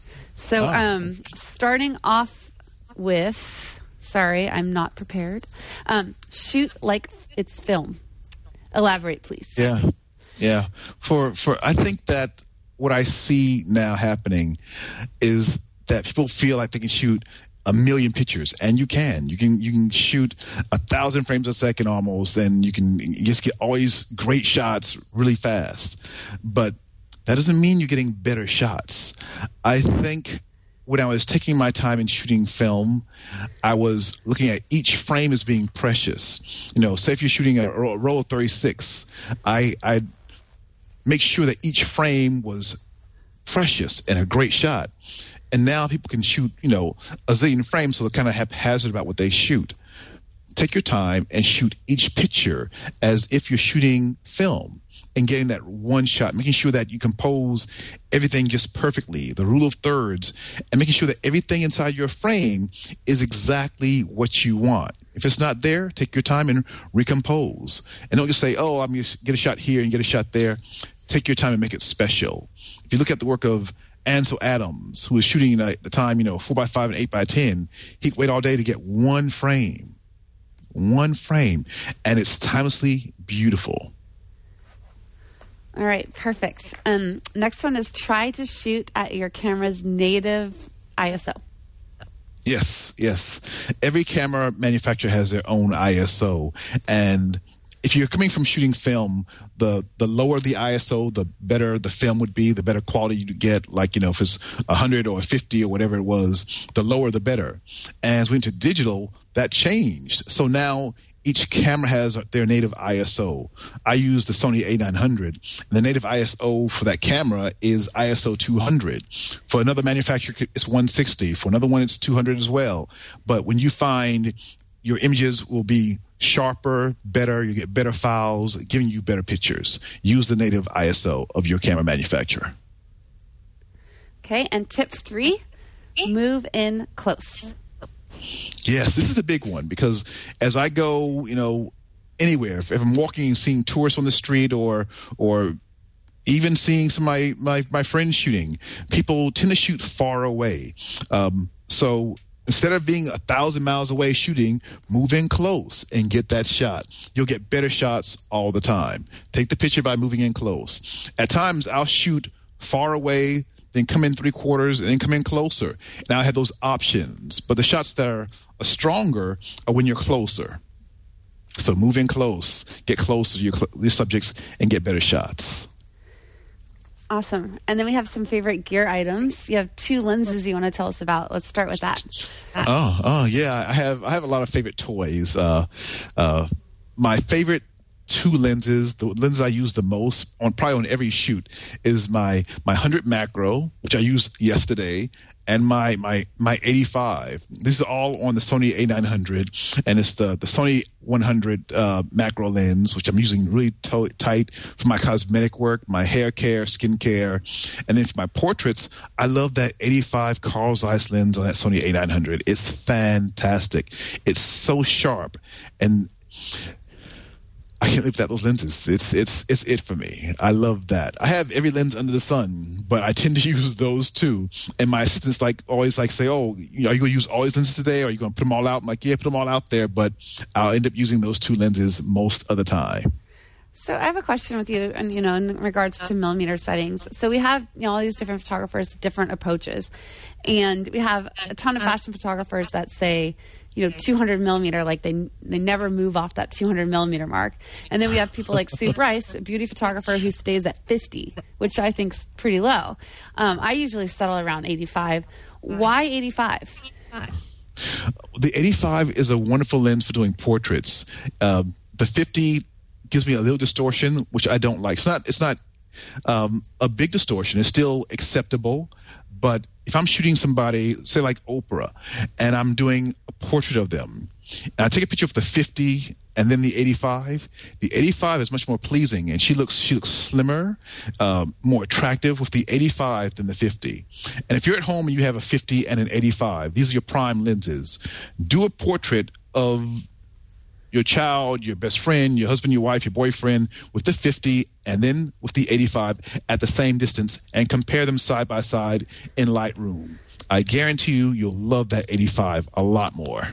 So Oh. um, starting off with, sorry, I'm not prepared. Um, shoot like it's film. Elaborate, please. Yeah, yeah. For for I think that what I see now happening is that people feel like they can shoot a million pictures, and you can. You can you can shoot a thousand frames a second almost, and you can you just get always great shots really fast. But that doesn't mean you're getting better shots. I think when I was taking my time in shooting film, I was looking at each frame as being precious. You know, say if you're shooting a, a roll of thirty-six, I I make sure that each frame was precious and a great shot. And now people can shoot, you know, a zillion frames, so they're kind of haphazard about what they shoot. Take your time and shoot each picture as if you're shooting film and getting that one shot, making sure that you compose everything just perfectly, the rule of thirds, and making sure that everything inside your frame is exactly what you want. If it's not there, take your time and recompose. And don't just say, oh, I'm going to get a shot here and get a shot there. Take your time and make it special. If you look at the work of Ansel Adams, who was shooting at the time, you know, four by five and eight by ten, he'd wait all day to get one frame, one frame, and it's timelessly beautiful. All right, perfect. Um, next one is try to shoot at your camera's native I S O. Yes, yes. Every camera manufacturer has their own I S O, and if you're coming from shooting film, the the lower the I S O, the better the film would be, the better quality you get. Like, you know, if it's one hundred or fifty or whatever it was, the lower the better. And as we went to digital, that changed. So now each camera has their native I S O. I use the Sony A nine hundred. And the native I S O for that camera is I S O two hundred. For another manufacturer, it's one sixty. For another one, it's two hundred as well. But when you find your images will be sharper, better, you get better files, giving you better pictures, use the native I S O of your camera manufacturer. Okay, and tip three, move in close. Yes, this is a big one because as I go, you know, anywhere, if, if I'm walking and seeing tourists on the street or or even seeing some of my, my, my friends shooting, people tend to shoot far away. Um, so instead of being a thousand miles away shooting, move in close and get that shot. You'll get better shots all the time. Take the picture by moving in close. At times, I'll shoot far away, then come in three quarters, and then come in closer. And I have those options. But the shots that are stronger are when you're closer. So move in close, get close to your, your subjects, and get better shots. Awesome. And then we have some favorite gear items. You have two lenses you want to tell us about. Let's start with that. Oh, oh yeah. I have I have a lot of favorite toys. Uh, uh, my favorite two lenses, the lenses I use the most on probably on every shoot, is my my one hundred macro, which I used yesterday, and my my my eighty-five. These are all on the Sony A nine hundred, and it's the the Sony one hundred uh, macro lens, which I'm using really to- tight for my cosmetic work, my hair care, skin care, and then for my portraits, I love that eighty-five Carl Zeiss lens on that Sony A nine hundred. It's fantastic. It's so sharp, and I can't live without those lenses. It's it's it's it for me. I love that. I have every lens under the sun, but I tend to use those too. And my assistants like always like say, "Oh, are you going to use all these lenses today? Or are you going to put them all out?" I'm like, "Yeah, put them all out there." But I'll end up using those two lenses most of the time. So I have a question with you, and you know, in regards to millimeter settings. So we have, you know, all these different photographers, different approaches, and we have a ton of fashion photographers that say, you know, two hundred millimeter, like they they never move off that two hundred millimeter mark. And then we have people like Sue Bryce, a beauty photographer, who stays at fifty, which I think's pretty low. Um, I usually settle around eighty-five. Why eighty-five? The eighty-five is a wonderful lens for doing portraits. Um, the fifty gives me a little distortion, which I don't like. It's not it's not um, a big distortion. It's still acceptable. But if I'm shooting somebody, say like Oprah, and I'm doing a portrait of them, and I take a picture of the fifty and then the eighty-five, the eighty-five is much more pleasing, and she looks she looks slimmer, um, more attractive with the eighty-five than the fifty. And if you're at home and you have a fifty and an eighty-five, these are your prime lenses. Do a portrait of your child, your best friend, your husband, your wife, your boyfriend with the fifty and then with the eighty-five at the same distance, and compare them side by side in Lightroom. I guarantee you, you'll love that eighty-five a lot more.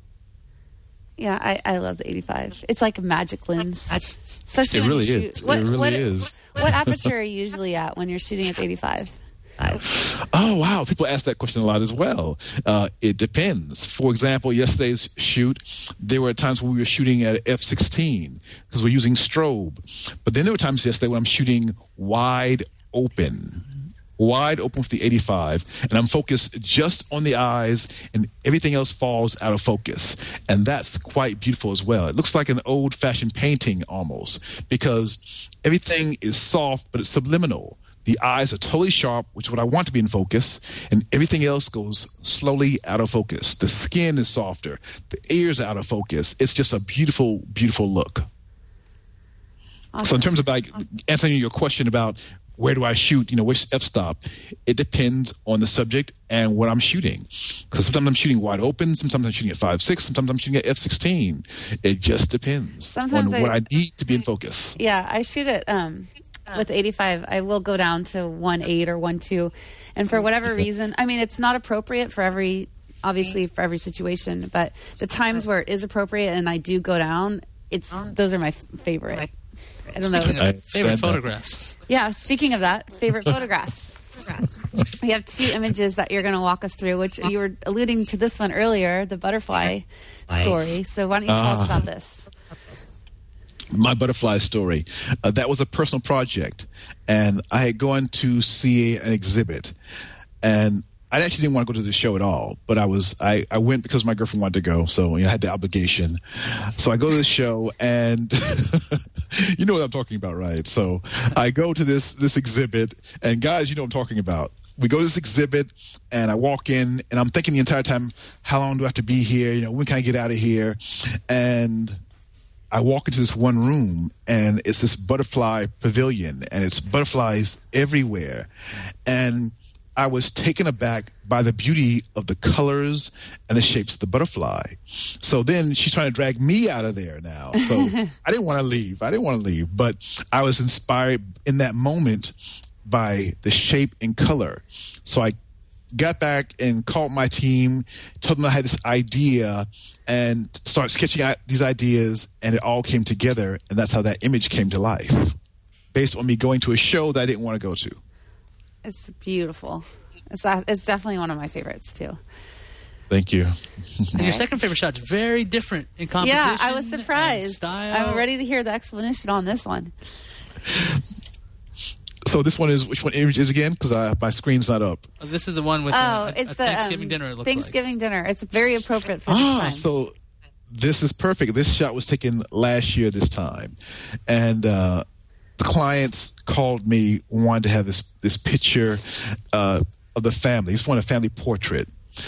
Yeah, I, I love the eighty-five. It's like a magic lens. Especially It when really you shoot. is. What, It really what, is. What aperture are you usually at when you're shooting at eighty-five? Oh, wow. People ask that question a lot as well. Uh, it depends. For example, yesterday's shoot, there were times when we were shooting at f sixteen because we're using strobe. But then there were times yesterday when I'm shooting wide open. Wide open with the eighty-five, and I'm focused just on the eyes, and everything else falls out of focus. And that's quite beautiful as well. It looks like an old-fashioned painting almost, because everything is soft, but it's subliminal. The eyes are totally sharp, which is what I want to be in focus, and everything else goes slowly out of focus. The skin is softer. The ears are out of focus. It's just a beautiful, beautiful look. Awesome. So in terms of like answering your question about where do I shoot, you know, which f-stop, it depends on the subject and what I'm shooting. Because sometimes I'm shooting wide open, sometimes I'm shooting at five six, sometimes I'm shooting at f sixteen. It just depends sometimes on I, what I need to be in focus. Yeah, I shoot it um, with eighty-five. I will go down to one eight or one two. And for whatever reason, I mean, it's not appropriate for every, obviously for every situation, but the times where it is appropriate and I do go down, it's those are my favorite. I don't know. Favorite photographs. Yeah, speaking of that, favorite photographs. We have two images that you're going to walk us through, which you were alluding to this one earlier, the butterfly story. So why don't you tell uh, us about this? My butterfly story. Uh, that was a personal project, and I had gone to see an exhibit, and I actually didn't want to go to the show at all, but I was I, I went because my girlfriend wanted to go, so you know, I had the obligation. So I go to the show, and you know what I'm talking about, right? So I go to this this exhibit, and guys, you know what I'm talking about. We go to this exhibit, and I walk in, and I'm thinking the entire time, how long do I have to be here? You know, when can I get out of here? And I walk into this one room, and it's this butterfly pavilion, and it's butterflies everywhere, and I was taken aback by the beauty of the colors and the shapes of the butterfly. So then she's trying to drag me out of there now. So I didn't want to leave. I didn't want to leave. But I was inspired in that moment by the shape and color. So I got back and called my team, told them I had this idea, and started sketching out these ideas, and it all came together. And that's how that image came to life, based on me going to a show that I didn't want to go to. It's beautiful. It's it's definitely one of my favorites too. Thank you. And your second favorite shot's very different in composition. Yeah, I was surprised. Style. I'm ready to hear the explanation on this one. So this one is, which one image is again? Because my screen's not up. Oh, this is the one with Oh, uh, a, it's a the Thanksgiving um, dinner, it looks Thanksgiving dinner. It's very appropriate for this Ah, time. so this is perfect. This shot was taken last year this time. And uh, the clients called me, wanted to have this, this picture uh, of the family. Just wanted a family portrait.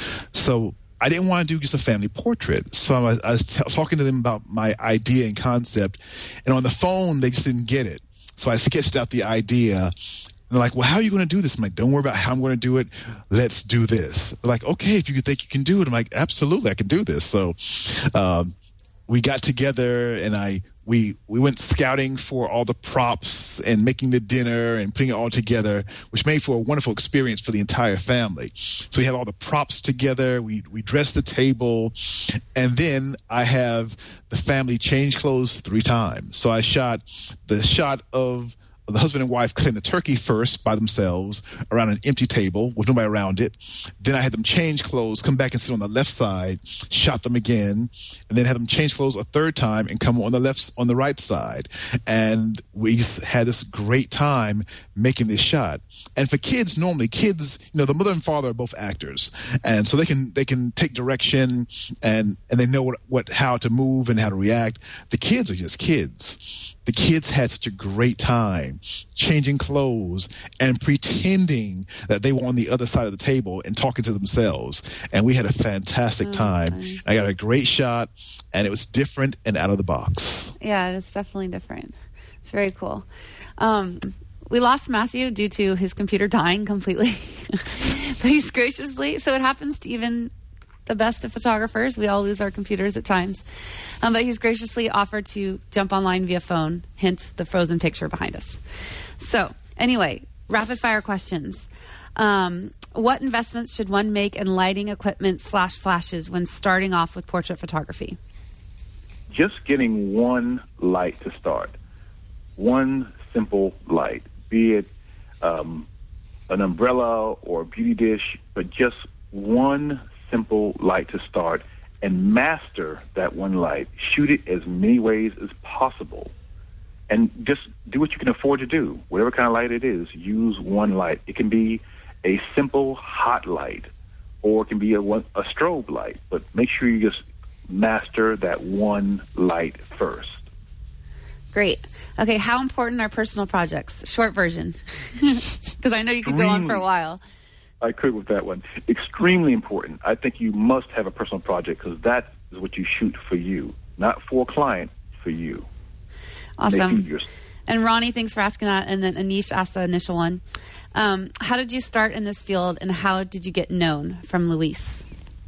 So I didn't want to do just a family portrait. So I was, I was t- talking to them about my idea and concept. And on the phone, they just didn't get it. So I sketched out the idea. And they're like, well, how are you going to do this? I'm like, don't worry about how I'm going to do it. Let's do this. They're like, okay, if you think you can do it. I'm like, absolutely, I can do this. So um, we got together and I we we went scouting for all the props and making the dinner and putting it all together, which made for a wonderful experience for the entire family. So we have all the props together. We we dressed the table, and then I have the family change clothes three times. So I shot the shot of the husband and wife cutting the turkey first by themselves around an empty table with nobody around it. Then I had them change clothes, come back and sit on the left side, shot them again, and then had them change clothes a third time and come on the left, on the right side. And we had this great time making this shot. And for kids, normally kids, you know, the mother and father are both actors, and so they can they can take direction and and they know what, what how to move and how to react. The kids are just kids. The kids had such a great time changing clothes and pretending that they were on the other side of the table and talking to themselves. And we had a fantastic time. Okay. I got a great shot, and it was different and out of the box. Yeah, it's definitely different. It's very cool. Um, we lost Matthew due to his computer dying completely. But he's graciously, so it happens to even the best of photographers. We all lose our computers at times. Um, but he's graciously offered to jump online via phone, hence the frozen picture behind us. So anyway, rapid fire questions. Um, what investments should one make in lighting equipment slash flashes when starting off with portrait photography? Just getting one light to start. One simple light, be it um, an umbrella or a beauty dish, but just one simple light to start, and master that one light. Shoot it as many ways as possible, and just do what you can afford to do. Whatever kind of light it is, use one light. It can be a simple hot light, or it can be a, a strobe light, but make sure you just master that one light first. Great. Okay, how important are personal projects? Short version, because I know you could go on for a while. I could with that one. Extremely important. I think you must have a personal project because that is what you shoot for you, not for a client, for you. Awesome. And Ronnie, thanks for asking that. And then Anish asked the initial one. Um, how did you start in this field, and how did you get known? From Luis.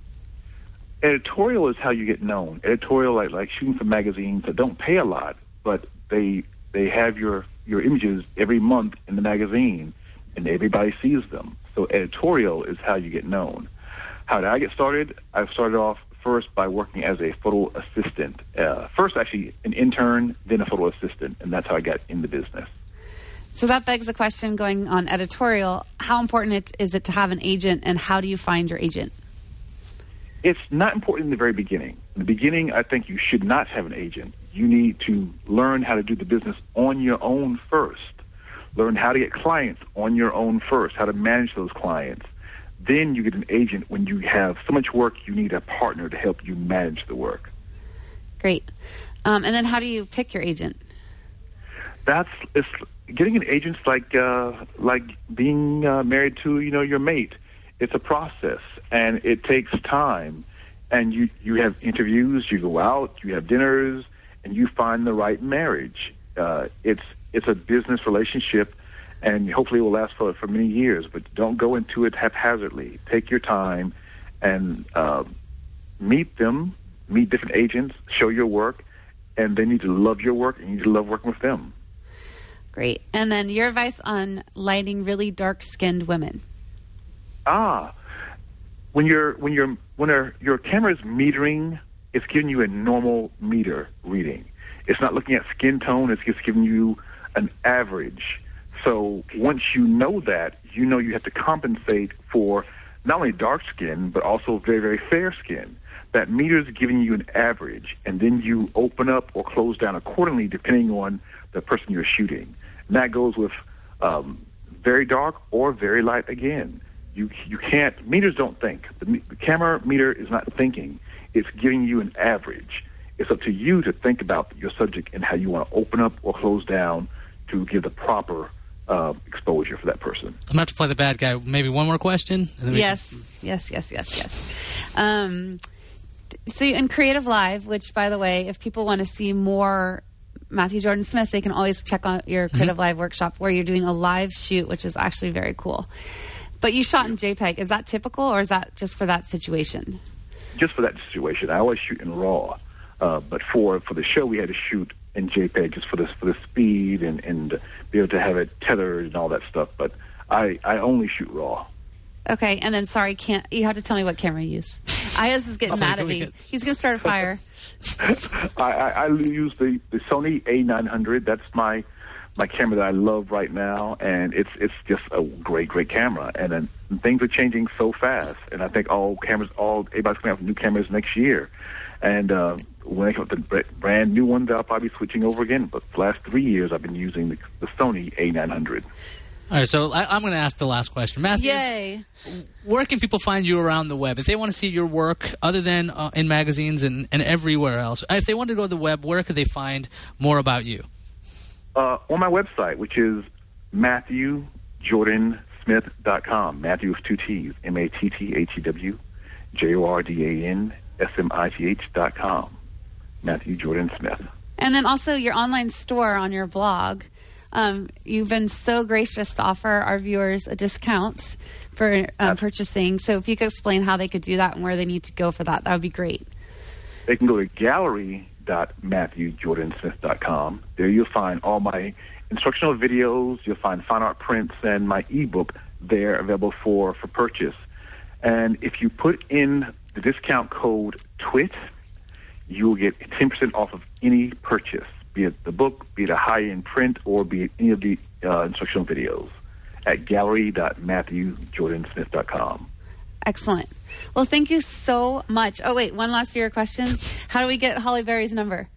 Editorial is how you get known. Editorial, like like shooting for magazines that don't pay a lot, but they they have your, your images every month in the magazine, and everybody sees them. So editorial is how you get known. How did I get started? I started off first by working as a photo assistant. Uh, first, actually, an intern, then a photo assistant, and that's how I got in the business. So that begs the question, going on editorial, how important it, is it to have an agent, and how do you find your agent? It's not important in the very beginning. In the beginning, I think you should not have an agent. You need to learn how to do the business on your own first. Learn how to get clients on your own first, how to manage those clients. Then you get an agent when you have so much work, you need a partner to help you manage the work. Great. Um, and then how do you pick your agent? That's it's, getting an agent's like uh, like being uh, married to, you know, your mate. It's a process, and it takes time. And you, you have interviews, you go out, you have dinners, and you find the right marriage. Uh, it's It's a business relationship, and hopefully it will last for, for many years. But don't go into it haphazardly. Take your time and uh, meet them, meet different agents, show your work, and they need to love your work, and you need to love working with them. Great. And then your advice on lighting really dark-skinned women. Ah, when you're when you're when our, your camera is metering, it's giving you a normal meter reading. It's not looking at skin tone. It's just giving you an average. So once you know that, you know you have to compensate for not only dark skin, but also very, very fair skin. That meter is giving you an average, and then you open up or close down accordingly depending on the person you're shooting. And that goes with um, very dark or very light again. You you can't, meters don't think. The, the camera meter is not thinking. It's giving you an average. It's up to you to think about your subject and how you want to open up or close down to give the proper uh, exposure for that person. I'm going to have to play the bad guy. Maybe one more question? And then we Yes, can- yes, yes, yes, yes. Um, so in Creative Live, which, by the way, if people want to see more Matthew Jordan Smith, they can always check on your Creative Mm-hmm. Live workshop where you're doing a live shoot, which is actually very cool. But you shot in JPEG. Is that typical, or is that just for that situation? Just for that situation. I always shoot in RAW. Uh, but for, for the show, we had to shoot in JPEG just for the, for the speed and, and be able to have it tethered and all that stuff. But I, I only shoot RAW. Okay, and then, sorry, can't you have to tell me what camera you use. Ayaz is getting Oh, mad can at we me. get- He's going to start a fire. I, I, I use the, the Sony A nine hundred. That's my my camera that I love right now, and it's it's just a great, great camera. And then things are changing so fast, and I think all cameras, all everybody's coming out with new cameras next year. And uh, when they come up with the brand new ones, I'll probably be switching over again. But the last three years, I've been using the, the Sony A nine hundred. All right, so I, I'm going to ask the last question. Matthew, Yay. where can people find you around the web? If they want to see your work other than uh, in magazines and, and everywhere else, if they want to go to the web, where could they find more about you? Uh, on my website, which is matthew jordan smith dot com. Matthew with two T's, M A T T H E W, J O R D A N S M I T H dot com. Matthew Jordan Smith. And then also your online store on your blog. Um, you've been so gracious to offer our viewers a discount for um, purchasing. So if you could explain how they could do that and where they need to go for that, that would be great. They can go to gallery dot matthew jordan smith dot com. There you'll find all my instructional videos. You'll find fine art prints and my ebook there available for, for purchase. And if you put in the discount code TWIT, you will get ten percent off of any purchase, be it the book, be it a high-end print, or be it any of the uh, instructional videos at gallery dot matthew jordan smith dot com. Excellent. Well, thank you so much. Oh, wait, one last viewer question. How do we get Holly Berry's number?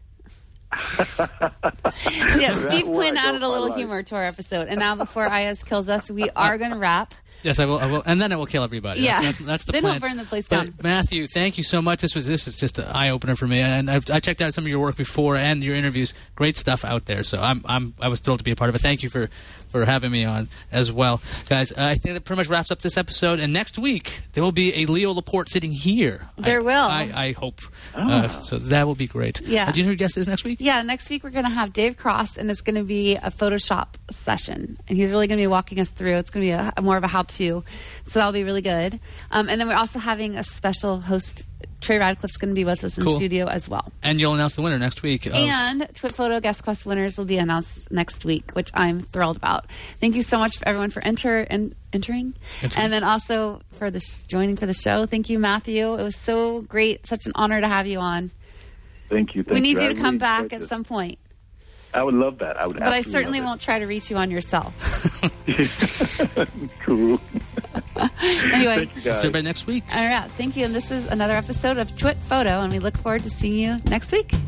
Yeah, Steve one Quinn I added a don't little like. humor to our episode. And now before Ayaz kills us, we are going to wrap. Yes, I will, I will, and then it will kill everybody. Yeah. that's, that's the Then plan. we'll burn the place But down. Matthew, thank you so much. This was this is just an eye opener for me, and I've, I checked out some of your work before and your interviews. Great stuff out there. So I'm I'm I was thrilled to be a part of it. Thank you for, for having me on as well, guys. I think that pretty much wraps up this episode. And next week there will be a Leo Laporte sitting here. There I, will. I, I hope. Uh, so that will be great. Yeah. Uh, do you know who your guest is next week? Yeah, next week we're going to have Dave Cross, and it's going to be a Photoshop session. And he's really going to be walking us through. It's going to be a, a more of a how-to. So that'll be really good. Um, and then we're also having a special host. Trey Radcliffe's going to be with us in Cool. the studio as well. And you'll announce the winner next week. Of, And Twit Photo Guest Quest winners will be announced next week, which I'm thrilled about. Thank you so much for everyone for enter and entering, Entering. and then also for the joining for the show. Thank you, Matthew. It was so great, such an honor to have you on. Thank you. Thank we need you I to come really back enjoyed at this. some point, I would love that. I would. but I absolutely certainly love won't try to reach you on your cell. it. Cool. Anyway, Thank you, see guys. everybody next week. all right, thank you. And this is another episode of Twit Photo, and we look forward to seeing you next week.